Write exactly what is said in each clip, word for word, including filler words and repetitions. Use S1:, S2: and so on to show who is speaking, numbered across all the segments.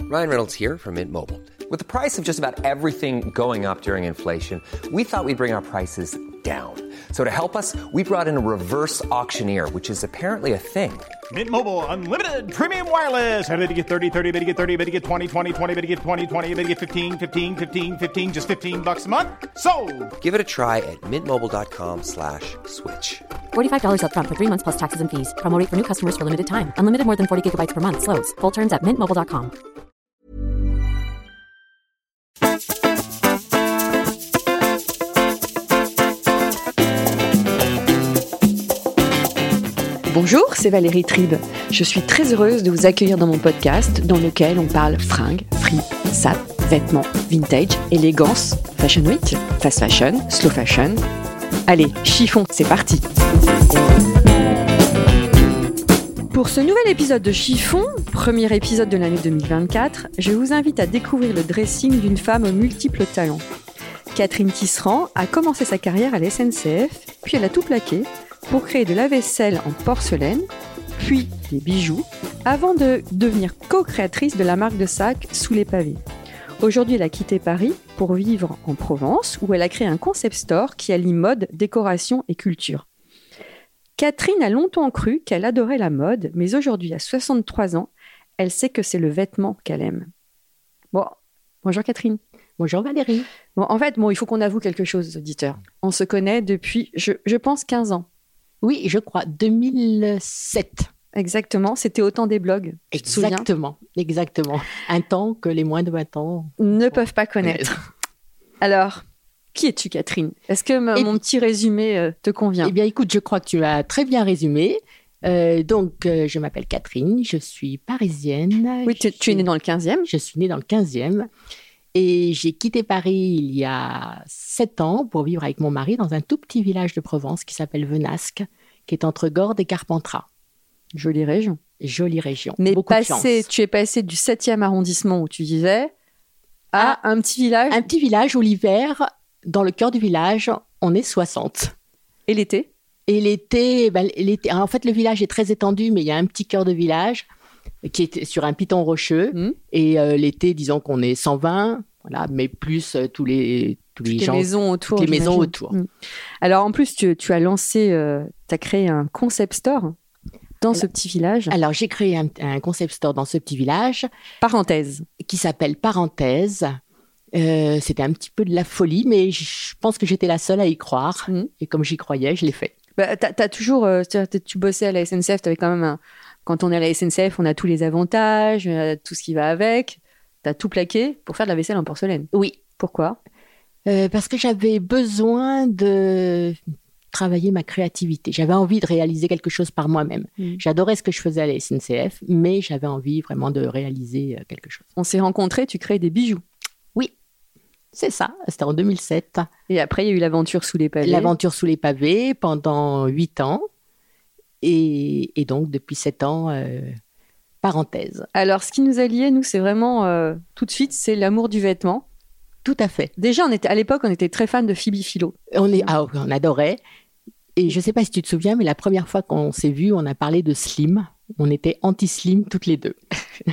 S1: Ryan Reynolds here from Mint Mobile. With the price of just about everything going up during inflation, we thought we'd bring our prices down. So to help us, we brought in a reverse auctioneer, which is apparently a thing.
S2: Mint Mobile Unlimited Premium Wireless. How to get thirty, thirty, how to get thirty, how to get twenty, twenty, twenty, how to get twenty, twenty, how to get fifteen, fifteen, fifteen, fifteen, just fifteen bucks a month? Sold!
S1: Give it a try at mintmobile.com slash switch.
S3: forty-five dollars up front for three months plus taxes and fees. Promo rate for new customers for limited time. Unlimited more than forty gigabytes per month. Slows full terms at mint mobile dot com.
S4: Bonjour, c'est Valérie Tribe. Je suis très heureuse de vous accueillir dans mon podcast dans lequel on parle fringues, fripe, sap, vêtements, vintage, élégance, fashion week, fast fashion, slow fashion. Allez, chiffon, c'est parti. Pour ce nouvel épisode de Chiffon, premier épisode de l'année deux mille vingt-quatre, je vous invite à découvrir le dressing d'une femme aux multiples talents. Catherine Tisserand a commencé sa carrière à la S N C F, puis elle a tout plaqué pour créer de la vaisselle en porcelaine, puis des bijoux, avant de devenir co-créatrice de la marque de sacs Sous les pavés. Aujourd'hui, elle a quitté Paris pour vivre en Provence, où elle a créé un concept store qui allie mode, décoration et culture. Catherine a longtemps cru qu'elle adorait la mode, mais aujourd'hui, à soixante-trois ans, elle sait que c'est le vêtement qu'elle aime. Bon, bonjour Catherine.
S5: Bonjour Valérie.
S4: Bon, en fait, bon, il faut qu'on avoue quelque chose aux auditeurs. On se connaît depuis, je, je pense, quinze ans.
S5: Oui, je crois, deux mille sept.
S4: Exactement, c'était au temps des blogs.
S5: Exactement, exactement. Un temps que les moins de vingt ans
S4: ne peuvent pas connaître. Alors, qui es-tu Catherine ? Est-ce que m- mon petit résumé euh, te convient ?
S5: Eh bien, écoute, je crois que tu as très bien résumé. Euh, donc, euh, je m'appelle Catherine, je suis parisienne.
S4: Oui, tu, tu es née dans le quinzième.
S5: Je suis née dans le quinzième. Et j'ai quitté Paris il y a sept ans pour vivre avec mon mari dans un tout petit village de Provence qui s'appelle Venasque, qui est entre Gordes et Carpentras.
S4: Jolie région.
S5: Jolie région.
S4: Mais
S5: beaucoup
S4: passé,
S5: de chance.
S4: Tu es passé du septième arrondissement où tu vivais à
S5: Ah,
S4: un petit village.
S5: Un petit village où l'hiver, dans le cœur du village, on est soixante.
S4: Et l'été ?
S5: Et l'été, ben, l'été, en fait, le village est très étendu, mais il y a un petit cœur de village qui est sur un piton rocheux.
S4: Mmh.
S5: Et euh, l'été, disons qu'on est cent vingt, voilà, mais plus euh, tous les, tous les
S4: Toutes
S5: gens.
S4: les maisons autour.
S5: toutes les maisons
S4: j'imagine.
S5: autour.
S4: Mmh. Alors, en plus, tu, tu as lancé, euh, tu as créé un concept store dans ce petit village.
S5: Alors, j'ai créé un, un concept store dans ce petit village
S4: Parenthèse.
S5: qui s'appelle Parenthèse. Euh, c'était un petit peu de la folie, mais je pense que j'étais la seule à y croire.
S4: Mmh.
S5: Et comme j'y croyais, je l'ai fait.
S4: Bah, t'as, t'as toujours, euh, c'est-à-dire, tu bossais à la S N C F, t'avais quand même un... Quand on est à la S N C F, on a tous les avantages, euh, tout ce qui va avec. T'as tout plaqué pour faire de la vaisselle en porcelaine.
S5: Oui.
S4: Pourquoi ?
S5: Euh, parce que j'avais besoin de travailler ma créativité. J'avais envie de réaliser quelque chose par moi-même.
S4: Mmh.
S5: J'adorais ce que je faisais à la S N C F, mais j'avais envie vraiment de réaliser euh, quelque chose.
S4: On s'est rencontrés, tu crées des bijoux.
S5: Oui, c'est ça. C'était en deux mille sept.
S4: Et après, il y a eu l'aventure sous les pavés.
S5: L'aventure sous les pavés pendant huit ans. Et, et donc, depuis sept ans, euh, parenthèse.
S4: Alors, ce qui nous a liés, nous, c'est vraiment, euh, tout de suite, c'est l'amour du vêtement.
S5: Tout à fait.
S4: Déjà, on était, à l'époque, on était très fans de Phoebe Philo.
S5: On, est, ah, on adorait. Et je ne sais pas si tu te souviens, mais la première fois qu'on s'est vus, on a parlé de slim. On était anti-slim toutes les deux.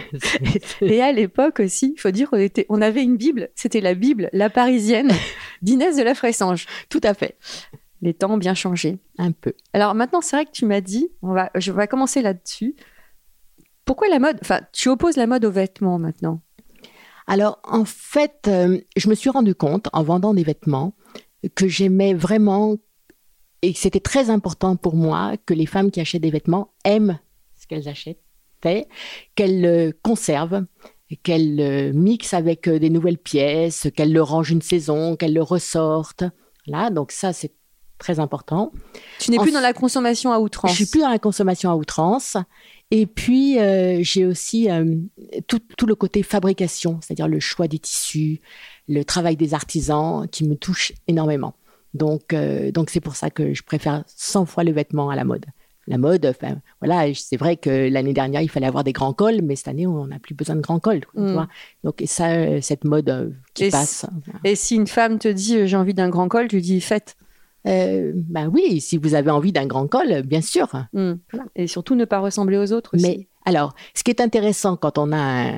S4: Et à l'époque aussi, il faut dire qu'on était, on avait une Bible. C'était la Bible, la parisienne, d'Inès de la Fressange.
S5: Tout à fait.
S4: Les temps ont bien changé.
S5: Un peu.
S4: Alors maintenant, c'est vrai que tu m'as dit, on va, je vais commencer là-dessus. Pourquoi la mode ? Enfin, tu opposes la mode aux vêtements maintenant.
S5: Alors, en fait, euh, je me suis rendu compte, en vendant des vêtements, que j'aimais vraiment, et que c'était très important pour moi, que les femmes qui achètent des vêtements aiment ce qu'elles achètent, qu'elles le conservent, qu'elles le mixent avec des nouvelles pièces, qu'elles le rangent une saison, qu'elles le ressortent. Voilà, donc ça, c'est très important.
S4: Tu n'es
S5: En
S4: plus
S5: f...
S4: dans la consommation à outrance.
S5: Je suis plus dans la consommation à outrance. Et puis, euh, j'ai aussi euh, tout, tout le côté fabrication, c'est-à-dire le choix des tissus, le travail des artisans qui me touche énormément. Donc, euh, donc c'est pour ça que je préfère cent fois le vêtement à la mode. La mode, enfin, voilà, c'est vrai que l'année dernière, il fallait avoir des grands cols, mais cette année, on n'a plus besoin de grands cols. Quoi,
S4: mmh.
S5: tu vois. Donc, et ça, cette mode euh, qui
S4: et
S5: passe.
S4: Si, et si une femme te dit euh, j'ai envie d'un grand col, tu dis faites.
S5: Euh, ben oui, si vous avez envie d'un grand col, bien sûr.
S4: Mmh. Voilà. Et surtout ne pas ressembler aux autres aussi.
S5: Mais alors, ce qui est intéressant quand on a un,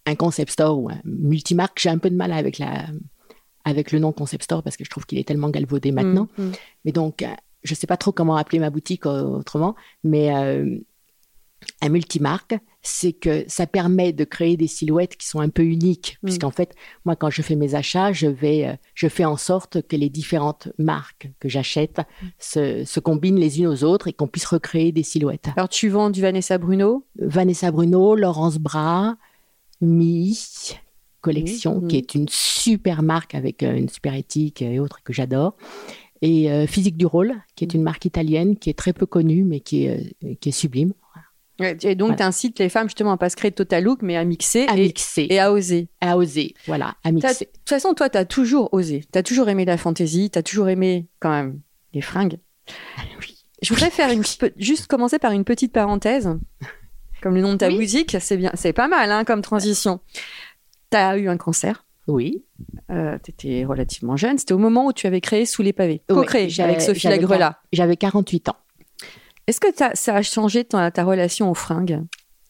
S5: un concept store ou un multimarque. J'ai un peu de mal avec, la, avec le nom concept store parce que je trouve qu'il est tellement galvaudé maintenant. Mmh, mmh. Mais donc, je ne sais pas trop comment appeler ma boutique autrement, mais euh, un multimarque, c'est que ça permet de créer des silhouettes qui sont un peu uniques. Mmh. Puisqu'en fait, moi, quand je fais mes achats, je, vais, je fais en sorte que les différentes marques que j'achète mmh. se, se combinent les unes aux autres et qu'on puisse recréer des silhouettes.
S4: Alors, tu vends du Vanessa Bruno ?
S5: Vanessa Bruno, Laurence Bras, Mi Collection, mmh. qui est une super marque avec une super éthique et autres que j'adore. Et euh, Physique du Rôle, qui est une marque italienne qui est très peu connue, mais qui est, euh, qui est sublime.
S4: Et donc, voilà. Tu incites les femmes justement à pas se créer Total Look, mais à mixer,
S5: à
S4: et,
S5: mixer.
S4: et à oser.
S5: À oser, voilà, à mixer.
S4: De toute façon, toi, tu as toujours osé. Tu as toujours aimé la fantaisie, tu as toujours aimé quand même les fringues. Oui. Je voudrais faire une pe- juste commencer par une petite parenthèse. Comme le nom de ta oui. boutique, c'est bien, c'est pas mal hein, comme transition. Tu as eu un cancer.
S5: Oui.
S4: Euh, tu étais relativement jeune. C'était au moment où tu avais créé Sous les pavés. Co-créé
S5: oui,
S4: avec Sophie Lagrela.
S5: J'avais quarante-huit ans.
S4: Est-ce que ça a changé ta, ta relation aux fringues ?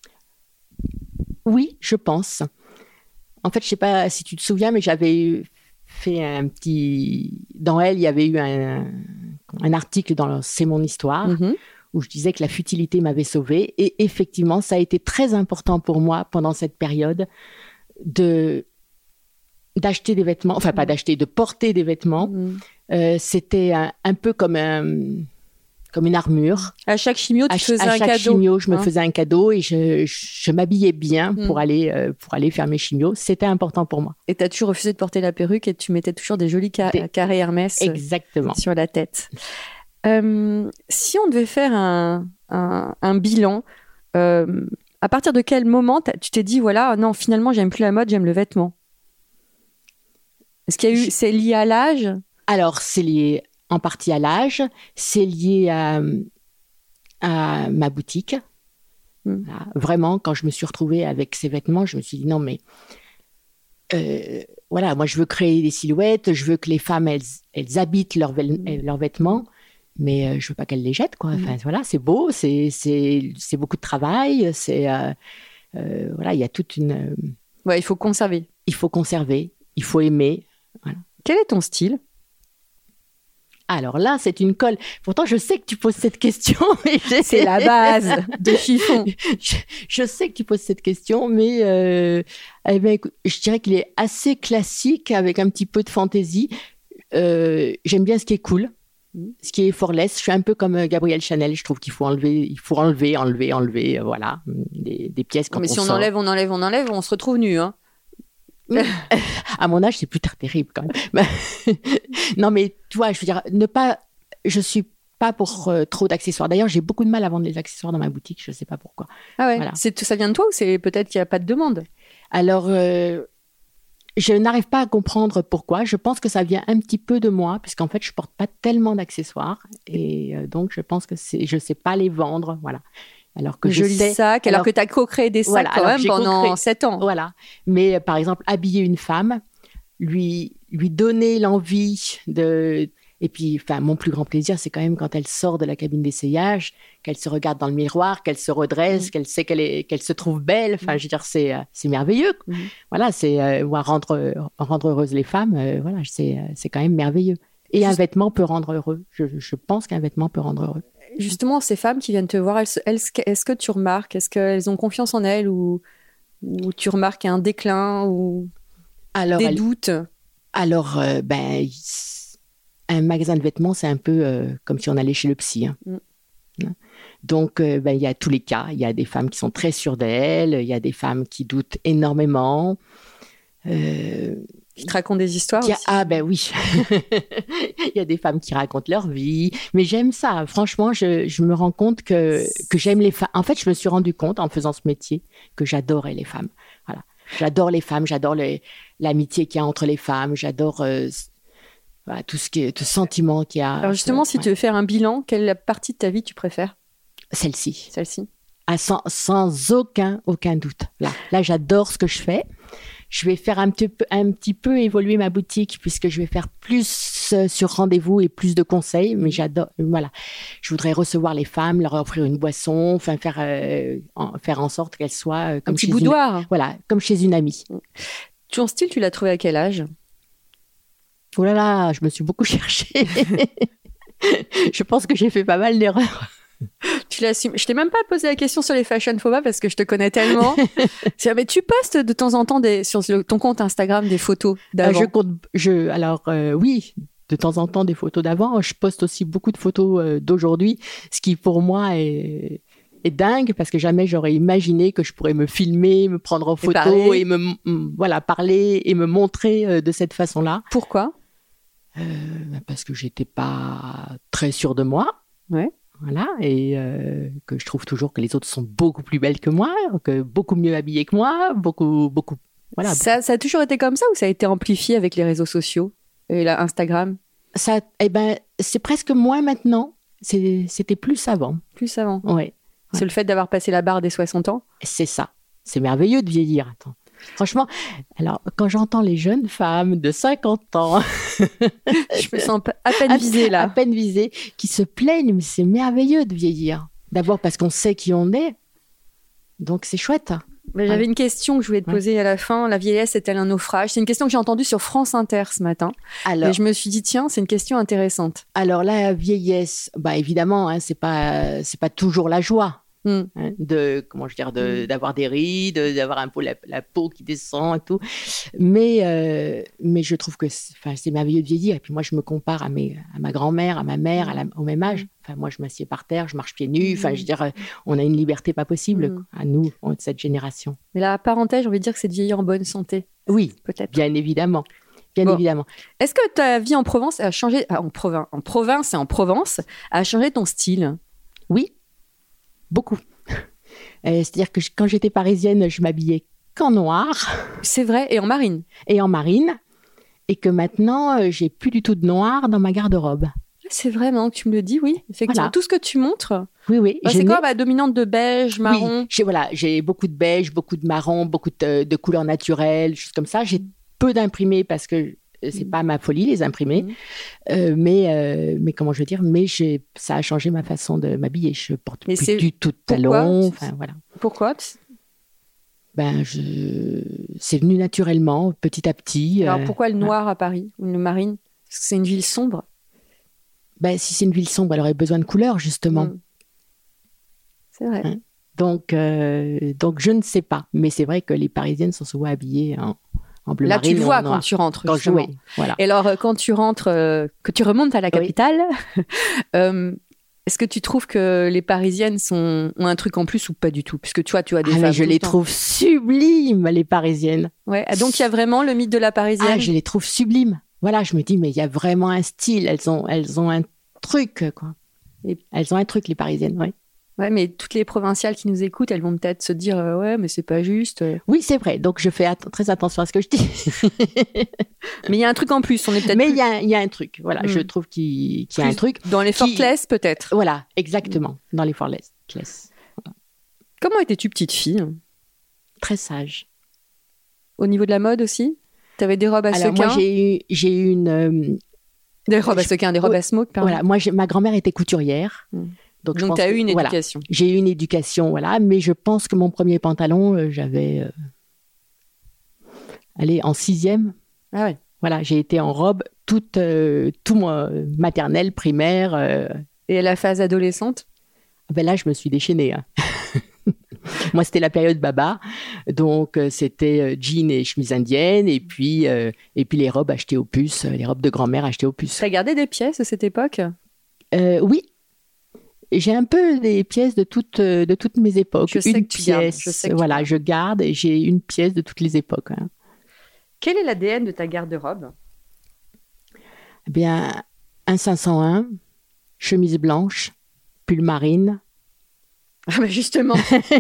S5: Oui, je pense. En fait, je ne sais pas si tu te souviens, mais j'avais fait un petit... Dans Elle, il y avait eu un, un article dans C'est mon histoire, mm-hmm. où je disais que la futilité m'avait sauvée. Et effectivement, ça a été très important pour moi pendant cette période de... d'acheter des vêtements, enfin pas d'acheter, de porter des vêtements. Mm. Euh, c'était un, un peu comme un... comme une armure.
S4: À chaque chimio, tu
S5: à,
S4: faisais
S5: à
S4: un
S5: chaque
S4: cadeau.
S5: chimio, je me
S4: hein.
S5: faisais un cadeau et je, je, je m'habillais bien mm. pour, aller, euh, pour aller faire mes chimios. C'était important pour moi.
S4: Et tu as toujours refusé de porter la perruque et tu mettais toujours des jolis ca- des... carrés Hermès
S5: Exactement.
S4: sur la tête. Euh, si on devait faire un, un, un bilan, euh, à partir de quel moment tu t'es dit, voilà, non, finalement, j'aime plus la mode, j'aime le vêtement ? Est-ce qu'il y a eu, je... c'est lié à l'âge ?
S5: Alors, c'est lié en partie à l'âge, c'est lié à, à ma boutique. Mm. Voilà. Vraiment, quand je me suis retrouvée avec ces vêtements, je me suis dit non, mais euh, voilà, moi je veux créer des silhouettes, je veux que les femmes elles, elles habitent leurs, mm. leurs vêtements, mais euh, je veux pas qu'elles les jettent, quoi. Mm. Enfin, voilà, c'est beau, c'est, c'est, c'est beaucoup de travail, c'est euh, euh, voilà, il y a toute une. Euh,
S4: ouais, il faut conserver.
S5: Il faut conserver, il faut aimer. Voilà.
S4: Quel est ton style ?
S5: Alors là, c'est une colle. Pourtant, je sais que tu poses cette question. Mais
S4: c'est la base de chiffon.
S5: Je, je sais que tu poses cette question, mais euh, eh bien, écoute, je dirais qu'il est assez classique avec un petit peu de fantaisie. Euh, j'aime bien ce qui est cool, ce qui est effortless. Je suis un peu comme Gabrielle Chanel. Je trouve qu'il faut enlever, il faut enlever, enlever, enlever. Voilà, des, des pièces quand
S4: mais
S5: on
S4: si on
S5: sort.
S4: enlève, on enlève, on enlève, on se retrouve nu, hein.
S5: À mon âge, c'est plus très terrible quand même. Non, mais tu vois, je veux dire, ne pas. Je suis pas pour euh, trop d'accessoires. D'ailleurs, j'ai beaucoup de mal à vendre les accessoires dans ma boutique. Je sais pas pourquoi.
S4: Ah ouais.
S5: Voilà.
S4: C'est, ça vient de toi ou c'est peut-être qu'il y a pas de demande ?
S5: Alors, euh, je n'arrive pas à comprendre pourquoi. Je pense que ça vient un petit peu de moi, puisqu'en fait, je porte pas tellement d'accessoires et euh, donc je pense que c'est, je sais pas les vendre. Voilà. Alors que
S4: joli
S5: je sais,
S4: sac, alors, alors que tu as co-créé des sacs voilà, quand même pendant sept ans.
S5: Voilà. Mais euh, par exemple, habiller une femme, lui, lui donner l'envie de... Et puis, enfin, mon plus grand plaisir, c'est quand même quand elle sort de la cabine d'essayage, qu'elle se regarde dans le miroir, qu'elle se redresse, mmh. qu'elle sait qu'elle, est, qu'elle se trouve belle. Enfin, mmh. je veux dire, c'est, c'est merveilleux. Mmh. Voilà, c'est euh, rendre, rendre heureuses les femmes. Euh, voilà, c'est, c'est quand même merveilleux. Et Juste... un vêtement peut rendre heureux. Je, je pense qu'un vêtement peut rendre heureux.
S4: Justement, ces femmes qui viennent te voir, elles, elles, est-ce que tu remarques, est-ce qu'elles ont confiance en elles ou, ou tu remarques un déclin ou alors, des elle, doutes ?
S5: Alors, euh, ben, un magasin de vêtements, c'est un peu euh, comme si on allait chez le psy. Hein. Mm. Donc, euh, ben, il y a tous les cas. Il y a des femmes qui sont très sûres d'elles, il y a des femmes qui doutent énormément. Euh,
S4: Qui te racontent des histoires
S5: a,
S4: aussi.
S5: Ah ben oui, il y a des femmes qui racontent leur vie, mais j'aime ça. Franchement, je, je me rends compte que, que j'aime les femmes. En fait, je me suis rendu compte en faisant ce métier que j'adorais les femmes. Voilà. J'adore les femmes, j'adore les, l'amitié qu'il y a entre les femmes, j'adore euh, voilà, tout ce qui est, tout sentiment qu'il y a.
S4: Alors justement,
S5: ce,
S4: si
S5: ouais.
S4: tu veux faire un bilan, quelle partie de ta vie tu préfères ?
S5: Celle-ci.
S4: Celle-ci.
S5: Ah, sans, sans aucun, aucun doute. Là, là, j'adore ce que je fais. Je vais faire un petit peu, un petit peu évoluer ma boutique puisque je vais faire plus euh, sur rendez-vous et plus de conseils. Mais j'adore, voilà. Je voudrais recevoir les femmes, leur offrir une boisson, enfin faire, euh, en, faire en sorte qu'elles soient euh, comme
S4: Un petit
S5: chez
S4: boudoir.
S5: Une, voilà, comme chez une amie.
S4: Ton style, tu l'as trouvé à quel âge?
S5: Oh là là, je me suis beaucoup cherchée. Je pense que j'ai fait pas mal d'erreurs.
S4: Tu l'assumes. Je t'ai même pas posé la question sur les fashion phobas parce que je te connais tellement. C'est, mais tu postes de temps en temps des, sur le, ton compte Instagram des photos d'avant.
S5: Euh, je compte, je, alors euh, oui, de temps en temps des photos d'avant. Je poste aussi beaucoup de photos euh, d'aujourd'hui, ce qui pour moi est, est dingue parce que jamais j'aurais imaginé que je pourrais me filmer, me prendre en
S4: Et
S5: photo
S4: parler.
S5: et me m- voilà parler et me montrer euh, de cette façon-là.
S4: Pourquoi?
S5: Euh, parce que j'étais pas très sûre de moi.
S4: Ouais.
S5: Voilà, et euh, que je trouve toujours que les autres sont beaucoup plus belles que moi, que beaucoup mieux habillées que moi, beaucoup, beaucoup. Voilà.
S4: Ça, ça a toujours été comme ça ou ça a été amplifié avec les réseaux sociaux et là, Instagram?
S5: Ça, eh ben, c'est presque moins maintenant. C'est, c'était plus avant.
S4: Plus avant.
S5: Ouais,
S4: C'est le fait d'avoir passé la barre des soixante ans?
S5: c'est ça. C'est merveilleux de vieillir. Attends. Franchement, alors quand j'entends les jeunes femmes de cinquante ans,
S4: Je me sens à peine visée là.
S5: à peine visées, qui se plaignent, mais c'est merveilleux de vieillir. D'abord parce qu'on sait qui on est, donc c'est chouette.
S4: Mais j'avais une question que je voulais te
S5: Ouais.
S4: poser à la fin. La vieillesse est-elle un naufrage? C'est une question que j'ai entendue sur France Inter ce matin.
S5: Alors,
S4: Et je me suis dit, tiens, c'est une question intéressante.
S5: alors la vieillesse, bah évidemment, hein, c'est pas, c'est pas toujours la joie.
S4: Hmm.
S5: Hein, de comment je veux dire de, d'avoir des rides, d'avoir un peu la, la peau qui descend et tout, mais euh, mais je trouve que c'est, enfin, c'est merveilleux de vieillir. Et puis moi je me compare à mes à ma grand-mère, à ma mère, à la, au même âge. Enfin moi je m'assieds par terre, je marche pieds nus. Enfin je veux dire, on a une liberté pas possible
S4: Mm.
S5: quoi, à nous de cette génération.
S4: Mais la parenthèse, j'ai envie de dire que c'est de vieillir en bonne santé,
S5: Oui,
S4: peut-être.
S5: bien évidemment, bien
S4: Bon.
S5: évidemment.
S4: Est-ce que ta vie en Provence a changé, ah, en, province, en province et en Provence, a changé ton style?
S5: Oui, beaucoup. Euh, c'est-à-dire que je- quand j'étais parisienne, je m'habillais qu'en noir
S4: C'est vrai, et en marine.
S5: et en marine, et que maintenant, euh, j'ai plus du tout de noir dans ma garde-robe.
S4: C'est vrai, maintenant que tu me le dis, oui. Effectivement,
S5: Voilà.
S4: tout ce que tu montres,
S5: Oui, oui.
S4: bah,
S5: je
S4: c'est quoi
S5: n'ai-
S4: bah, dominante de beige, marron?
S5: Oui, j'ai, voilà, j'ai beaucoup de beige, beaucoup de marron, beaucoup de, de couleurs naturelles, choses comme ça. J'ai peu d'imprimés parce que euh, c'est
S4: Mm.
S5: pas ma folie, les imprimés.
S4: Mm.
S5: Euh, mais, euh, mais comment je veux dire, mais j'ai, ça a changé ma façon de m'habiller. Je porte
S4: Mais
S5: plus
S4: c'est-
S5: du tout de
S4: pourquoi
S5: talons. Enfin, voilà.
S4: Pourquoi?
S5: Ben, je, c'est venu naturellement, petit à petit.
S4: Alors
S5: euh,
S4: pourquoi le noir à Paris ou le marine? Parce que c'est une ville sombre.
S5: ben, si c'est une ville sombre, elle aurait besoin de couleurs, justement.
S4: Mm. C'est vrai.
S5: Hein. Donc, euh, donc, je ne sais pas. Mais c'est vrai que les Parisiennes sont souvent habillées en, en bleu
S4: Là,
S5: marine.
S4: tu le
S5: ou
S4: vois
S5: en noir.
S4: quand tu rentres.
S5: Quand je
S4: justement.
S5: oui, voilà.
S4: Et alors, euh, quand tu rentres, euh, que tu remontes à la
S5: Oui.
S4: capitale, euh, est-ce que tu trouves que les Parisiennes sont, ont un truc en plus ou pas du tout? Puisque tu vois, tu as des
S5: Ah, mais
S4: femmes
S5: je
S4: tout
S5: les
S4: le temps.
S5: trouve sublimes, les Parisiennes.
S4: Ouais. Ah, donc, il y a vraiment le mythe de la Parisienne.
S5: Ah, je les trouve sublimes. Voilà, je me dis, mais il y a vraiment un style. Elles ont, elles ont un truc, quoi.
S4: Et-
S5: Elles ont un truc, les Parisiennes, oui.
S4: Ouais, mais toutes les provinciales qui nous écoutent, elles vont peut-être se dire euh, ouais, mais c'est pas juste.
S5: Oui, c'est vrai. Donc, je fais att- très attention à ce que je dis.
S4: Mais il y a un truc en plus. On est peut-être
S5: Mais il
S4: plus
S5: y a, il y a un truc. Voilà,
S4: Mm.
S5: je trouve qu'il, qu'il y a un
S4: plus
S5: truc.
S4: dans les
S5: qui-
S4: Fortless, peut-être.
S5: Voilà, exactement. Dans les Fortless. Classe.
S4: Comment étais-tu petite fille?
S5: Très sage.
S4: Au niveau de la mode aussi? T'avais des robes à
S5: Alors,
S4: sequins?
S5: moi, j'ai eu, j'ai eu une. euh,
S4: Des robes à
S5: je-
S4: sequins, des robes
S5: Oui.
S4: à smoke, pardon.
S5: Voilà, moi, j'ai- ma grand-mère était couturière.
S4: Mm.
S5: Donc, je
S4: Donc,
S5: pense
S4: tu as
S5: que-
S4: eu une
S5: voilà.
S4: éducation.
S5: J'ai eu une éducation, voilà, mais je pense que mon premier pantalon, euh, j'avais, euh, allez, en sixième,
S4: Ah ouais.
S5: voilà, j'ai été en robe toute, euh, tout mon maternelle, primaire. euh,
S4: Et la phase adolescente?
S5: ben là, je me suis déchaînée. hein. Moi, c'était la période baba, donc euh, c'était euh, jeans et chemise indienne, et puis euh, et puis les robes achetées aux puces, euh, les robes de grand-mère achetées aux puces.
S4: T'as gardé des pièces de cette époque?
S5: Euh, oui. J'ai un peu des pièces de toutes, euh, de toutes mes époques.
S4: Je sais
S5: une
S4: que tu gardes,
S5: pièce,
S4: je sais que tu
S5: voilà,
S4: gardes.
S5: je garde et j'ai une pièce de toutes les époques. hein.
S4: Quel est l'A D N de ta garde-robe?
S5: Eh bien, un cinq cent un, chemise blanche, pull marine.
S4: Ah bah justement.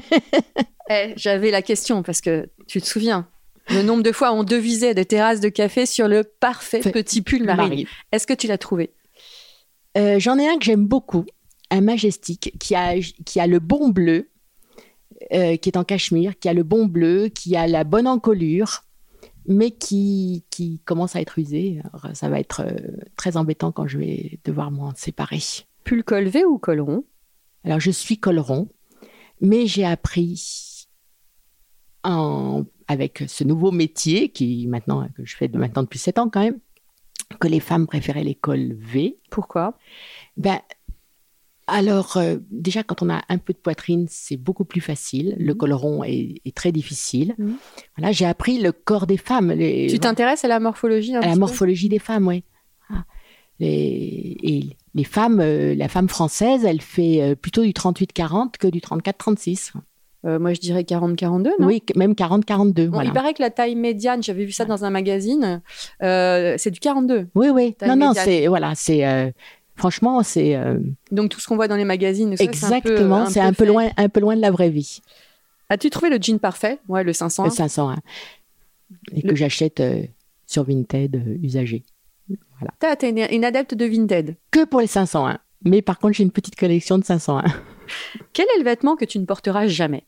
S4: Eh, j'avais la question parce que tu te souviens le nombre de fois on devisait des terrasses de café sur le parfait
S5: Fait-
S4: petit pull marine.
S5: marine.
S4: Est-ce que tu l'as trouvé?
S5: Euh, j'en ai un que j'aime beaucoup, un majestique qui a, qui a le bon bleu, euh, qui est en cachemire, qui a le bon bleu, qui a la bonne encolure mais qui, qui commence à être usé. Alors, ça va être euh, très embêtant quand je vais devoir m'en séparer.
S4: Pull col V ou col rond?
S5: Alors, je suis col rond, mais j'ai appris en, avec ce nouveau métier qui maintenant, que je fais de, maintenant depuis sept ans quand même, que les femmes préféraient les cols V.
S4: Pourquoi?
S5: Ben, alors, euh, déjà, quand on a un peu de poitrine, c'est beaucoup plus facile. Le col rond est, est très difficile. Mmh. Voilà, j'ai appris le corps des femmes. Les,
S4: tu t'intéresses à la morphologie un
S5: À
S4: petit
S5: la
S4: peu
S5: morphologie des femmes, oui. Ah. Les, et les femmes, euh, la femme française, elle fait euh, plutôt du trente-huit quarante que du trente-quatre trente-six.
S4: Euh, moi, je dirais quarante quarante-deux, non?
S5: Oui, même quarante quarante-deux.
S4: Bon,
S5: voilà.
S4: Il paraît que la taille médiane, j'avais vu ça dans un magazine, euh, c'est du quarante-deux.
S5: Oui, oui.
S4: Taille
S5: non, non,
S4: médiane.
S5: c'est... Voilà, c'est... Euh, franchement, c'est... Euh...
S4: Donc, tout ce qu'on voit dans les magazines, ça,
S5: exactement,
S4: c'est un peu, un
S5: c'est un peu, loin, un peu loin de la vraie vie.
S4: As-tu trouvé le jean parfait? Ouais, le cinq cent un.
S5: Le cinq cent un. Et le... que j'achète euh, sur Vinted euh, usagé. Voilà.
S4: T'as, t'es une, une adepte de Vinted?
S5: Que pour les cinq cent un. Mais par contre, j'ai une petite collection de cinq cent un.
S4: Quel est le vêtement que tu ne porteras jamais?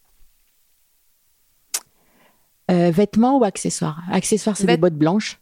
S5: euh, Vêtements ou accessoires? Accessoires, c'est Vêt... des bottes blanches.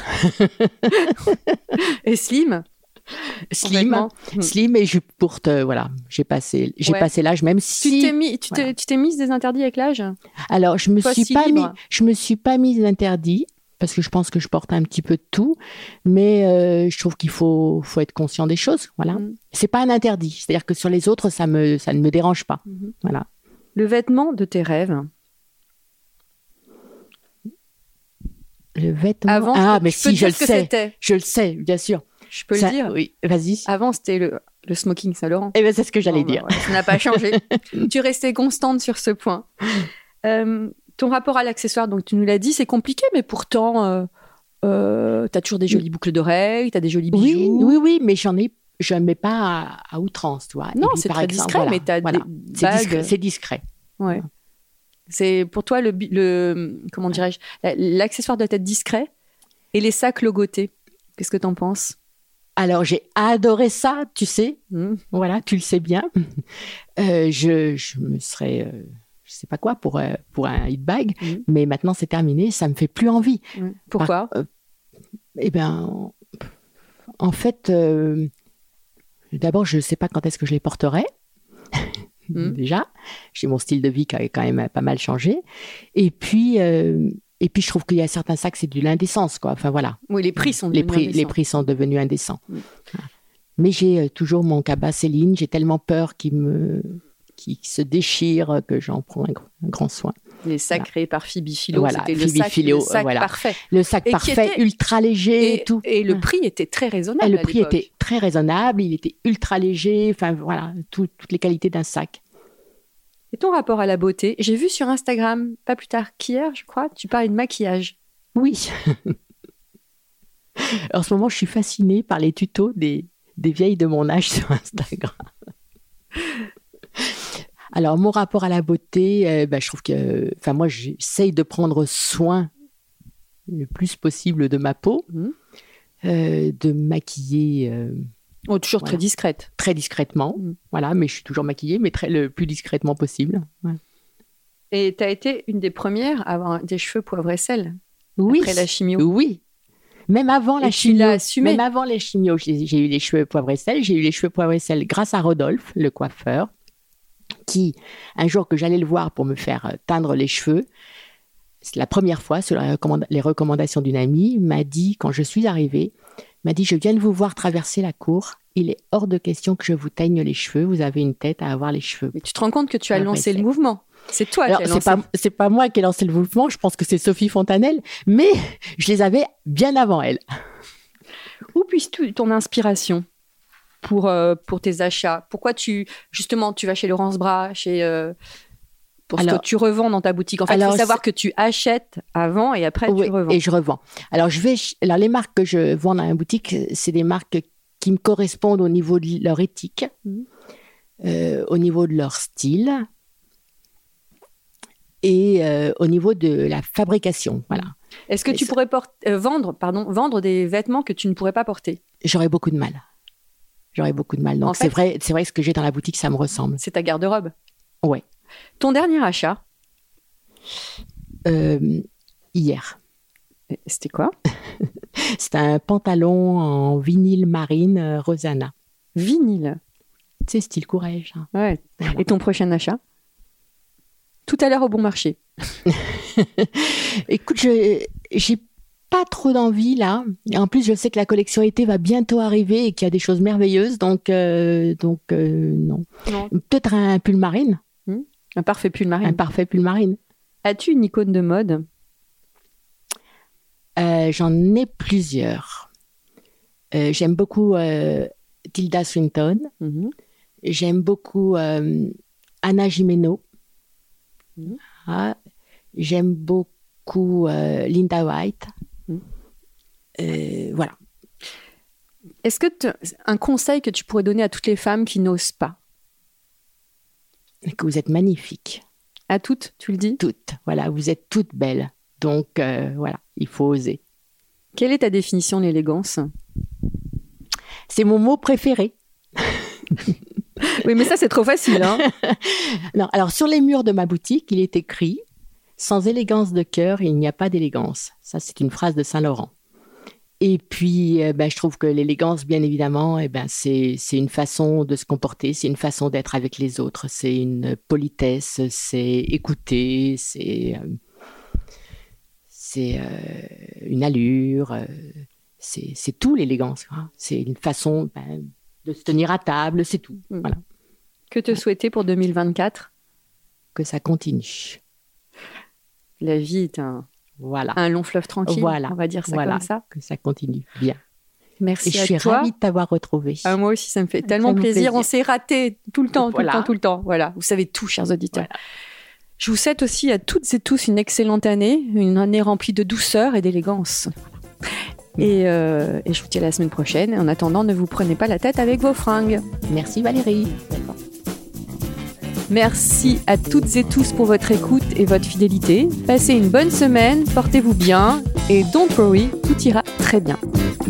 S4: Et slim?
S5: Slim, slim et jupe courte, euh, voilà. J'ai passé, j'ai ouais. passé l'âge, même si.
S4: Tu t'es mis, tu, voilà. t'es, tu t'es mise des interdits avec l'âge?
S5: Alors, je me Toi suis si pas mis, je me suis pas mise d'interdits parce que je pense que je porte un petit peu de tout, mais euh, je trouve qu'il faut, faut être conscient des choses, voilà. Mm. C'est pas un interdit, c'est-à-dire que sur les autres, ça me, ça ne me dérange pas, mm-hmm. voilà.
S4: Le vêtement de tes rêves?
S5: Le vêtement.
S4: Avant,
S5: ah,
S4: je,
S5: mais
S4: je
S5: si, je le sais,
S4: c'était.
S5: je le sais, bien sûr.
S4: Je peux
S5: ça,
S4: le dire?
S5: Oui, vas-y.
S4: Avant, c'était le, le smoking Saint-Laurent.
S5: Eh bien, c'est ce que j'allais
S4: bon,
S5: dire.
S4: Ben, voilà, ça n'a pas changé. Tu restais constante sur ce point. Euh, ton rapport à l'accessoire, donc tu nous l'as dit, c'est compliqué, mais pourtant, euh, euh, tu as toujours des jolies boucles d'oreilles, tu as des jolis bijoux.
S5: Oui, oui, oui, mais j'en ai, je ne mets pas à, à outrance, tu vois.
S4: Non,
S5: puis,
S4: c'est très
S5: exemple,
S4: discret,
S5: voilà,
S4: mais tu as
S5: voilà.
S4: des
S5: c'est
S4: bagues.
S5: discret. C'est discret.
S4: Ouais. C'est pour toi, le, le comment dirais-je, l'accessoire doit être discret. Et les sacs logotés, qu'est-ce que t'en penses?
S5: Alors, j'ai adoré ça, tu sais. Mmh. Voilà, tu le sais bien. Euh, je, je me serais, euh, je sais pas quoi, pour, euh, pour un hit bag. Mmh. Mais maintenant, c'est terminé. Ça me fait plus envie.
S4: Mmh. Pourquoi?
S5: Par, euh, Eh bien, en fait, euh, d'abord, je sais pas quand est-ce que je les porterai. Mmh. Déjà, j'ai mon style de vie qui a quand même pas mal changé. Et puis... Euh, Et puis, je trouve qu'il y a certains sacs, c'est de l'indécence, quoi. Enfin, voilà.
S4: Oui, les prix sont
S5: les
S4: devenus
S5: prix,
S4: indécents.
S5: Les prix sont devenus indécents.
S4: Oui.
S5: Mais j'ai euh, toujours mon cabas Céline. J'ai tellement peur qu'il me, qu'il se déchire que j'en prends un, un grand soin.
S4: Les sacs voilà. créés par Phoebe Philo,
S5: voilà,
S4: c'était
S5: Phoebe
S4: le sac,
S5: Philo,
S4: le sac
S5: voilà.
S4: parfait.
S5: Le sac et parfait, était... ultra léger et, et tout.
S4: Et le prix était très raisonnable.
S5: Et le
S4: à
S5: prix
S4: l'époque.
S5: était très raisonnable. Il était ultra léger. Enfin, voilà, tout, toutes les qualités d'un sac.
S4: Et ton rapport à la beauté? J'ai vu sur Instagram, pas plus tard qu'hier, je crois, tu parlais de maquillage.
S5: Oui. En ce moment, je suis fascinée par les tutos des, des vieilles de mon âge sur Instagram. Alors, mon rapport à la beauté, euh, bah, je trouve que... Enfin, moi, j'essaye de prendre soin le plus possible de ma peau, mmh. euh, de maquiller... Euh,
S4: oh, toujours
S5: voilà,
S4: très discrète.
S5: Très discrètement, mmh. voilà, mais je suis toujours maquillée, mais très, le plus discrètement possible. Ouais.
S4: Et tu as été une des premières à avoir des cheveux poivre et sel.
S5: Oui.
S4: Après la chimio.
S5: Oui. Même avant
S4: et
S5: la chimio.
S4: Tu l'as assumé.
S5: Même avant les chimio, j'ai, j'ai eu les cheveux poivre et sel. J'ai eu les cheveux poivre et sel grâce à Rodolphe, le coiffeur, qui, un jour que j'allais le voir pour me faire teindre les cheveux, c'est la première fois, sur les, recommanda- les recommandations d'une amie, m'a dit, quand je suis arrivée, m'a dit, je viens de vous voir traverser la cour. Il est hors de question que je vous teigne les cheveux. Vous avez une tête à avoir les cheveux.
S4: Mais tu te rends compte que tu as lancé le mouvement. C'est toi
S5: Alors,
S4: qui as
S5: c'est
S4: lancé.
S5: pas, c'est pas moi qui ai lancé le mouvement. Je pense que c'est Sophie Fontanelle. Mais je les avais bien avant elle.
S4: Où puisses-tu ton inspiration pour, euh, pour tes achats? Pourquoi tu, justement, tu vas chez Laurence Bras, chez... Euh, pour alors, ce que tu revends dans ta boutique. En fait, il faut savoir que tu achètes avant et après
S5: oui,
S4: tu revends.
S5: Et je revends. Alors, je vais, alors, les marques que je vends dans la boutique, c'est des marques qui me correspondent au niveau de leur éthique, mmh. euh, au niveau de leur style et euh, au niveau de la fabrication. Voilà.
S4: Est-ce que et tu ça... pourrais porter, euh, vendre, pardon, vendre des vêtements que tu ne pourrais pas porter?
S5: J'aurais beaucoup de mal. J'aurais beaucoup de mal. Donc, en fait, c'est vrai, c'est vrai que ce que j'ai dans la boutique, ça me ressemble.
S4: C'est ta garde-robe?
S5: Ouais.
S4: Ton dernier achat?
S5: euh, Hier.
S4: Et c'était quoi?
S5: C'était un pantalon en vinyle marine euh, Rosanna.
S4: Vinyle.
S5: C'est style courage. Hein.
S4: Ouais.
S5: Voilà.
S4: Et ton prochain achat? Tout à l'heure au bon marché.
S5: Écoute, je j'ai pas trop d'envie là. Et en plus, je sais que la collection été va bientôt arriver et qu'il y a des choses merveilleuses. Donc, euh, donc euh, non.
S4: non.
S5: Peut-être un pull marine.
S4: Mmh. Un parfait pull marine.
S5: Un parfait pull marine.
S4: As-tu une icône de mode?
S5: euh, J'en ai plusieurs. Euh, j'aime beaucoup euh, Tilda Swinton.
S4: Mmh.
S5: J'aime beaucoup euh, Anna Jimeno. Mmh. Ah, j'aime beaucoup euh, Linda White. Mmh. Euh, voilà.
S4: Est-ce que te, un conseil que tu pourrais donner à toutes les femmes qui n'osent pas?
S5: Que vous êtes magnifiques.
S4: À toutes, tu le dis?
S5: Toutes. Voilà, vous êtes toutes belles. Donc euh, voilà, il faut oser.
S4: Quelle est ta définition de l'élégance?
S5: C'est mon mot préféré.
S4: Oui, mais ça, c'est trop facile. Hein.
S5: Non, alors, sur les murs de ma boutique, il est écrit « Sans élégance de cœur, il n'y a pas d'élégance ». Ça, c'est une phrase de Saint-Laurent. Et puis, euh, ben, je trouve que l'élégance, bien évidemment, eh ben, c'est, c'est une façon de se comporter, c'est une façon d'être avec les autres, c'est une politesse, c'est écouter, c'est, euh, c'est euh, une allure, euh, c'est, c'est tout l'élégance. Hein. C'est une façon... Ben, de se tenir à table, c'est tout. Mmh. Voilà.
S4: Que te souhaiter pour deux mille vingt-quatre?
S5: Que ça continue.
S4: La vie est un,
S5: voilà.
S4: un long fleuve tranquille,
S5: voilà.
S4: on va dire ça
S5: voilà.
S4: comme ça.
S5: Que ça continue bien.
S4: Merci
S5: Et
S4: à toi.
S5: je suis ravie de t'avoir retrouvée.
S4: Ah, moi aussi, ça me fait tellement plaisir. plaisir. On s'est ratés tout le temps, tout voilà. le temps, tout le temps. Voilà. Vous savez tout, chers auditeurs. Voilà. Je vous souhaite aussi à toutes et tous une excellente année, une année remplie de douceur et d'élégance. Voilà. Et, euh, et je vous dis à la semaine prochaine. En attendant, ne vous prenez pas la tête avec vos fringues.
S5: Merci Valérie.
S4: Merci à toutes et tous pour votre écoute et votre fidélité. Passez une bonne semaine, portez-vous bien et don't worry, tout ira très bien.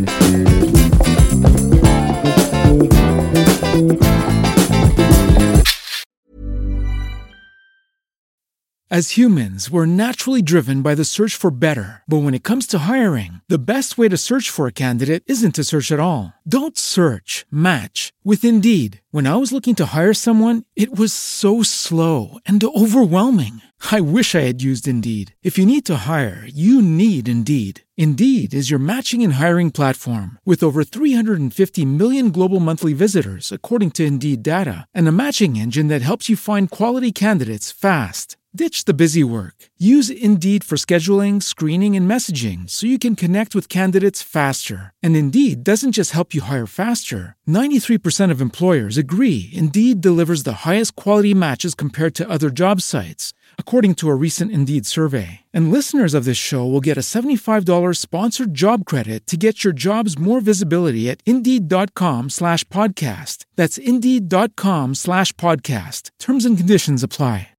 S6: As humans, we're naturally driven by the search for better. But when it comes to hiring, the best way to search for a candidate isn't to search at all. Don't search, match with Indeed. When I was looking to hire someone, it was so slow and overwhelming. I wish I had used Indeed. If you need to hire, you need Indeed. Indeed is your matching and hiring platform with over three hundred fifty million global monthly visitors, according to Indeed data, and a matching engine that helps you find quality candidates fast. Ditch the busy work. Use Indeed for scheduling, screening, and messaging so you can connect with candidates faster. And Indeed doesn't just help you hire faster. ninety-three percent of employers agree Indeed delivers the highest quality matches compared to other job sites, according to a recent Indeed survey. And listeners of this show will get a seventy-five dollars sponsored job credit to get your jobs more visibility at Indeed.com slash podcast. That's Indeed.com slash podcast. Terms and conditions apply.